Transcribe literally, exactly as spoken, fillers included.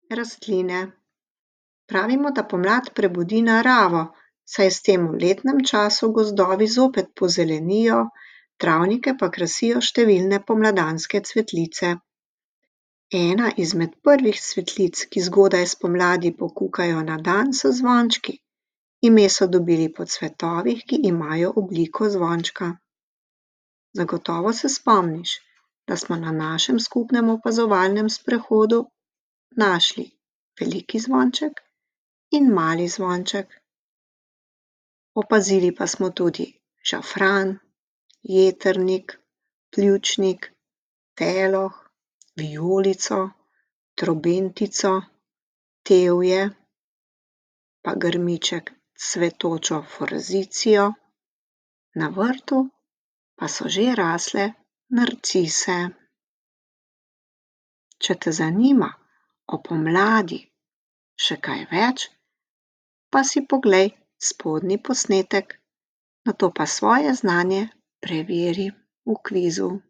Rastline. Pravimo, da pomlad prebudi naravo, saj s tem v letnem času gozdovi zopet pozelenijo, travnike pa krasijo številne pomladanske cvetlice. Ena izmed prvih cvetlic, ki zgodaj spomladi pokukajo na dan, so zvončki. Ime so dobili po cvetovih, ki imajo obliko zvončka. Zagotovo se spomniš, da smo na našem skupnem opazovalnem sprehodu našli veliki zvonček in mali zvonček. Opazili pa smo tudi žafran, jetrnik, pljučnik, teloh, vijolico, trobentico, tevje, pa grmiček s cvetočo forzicijo, na vrtu pa so že rasle narcise. Če te zanima o pomladi še kaj več, pa si poglej spodnji posnetek, nato pa svoje znanje preveri v kvizu.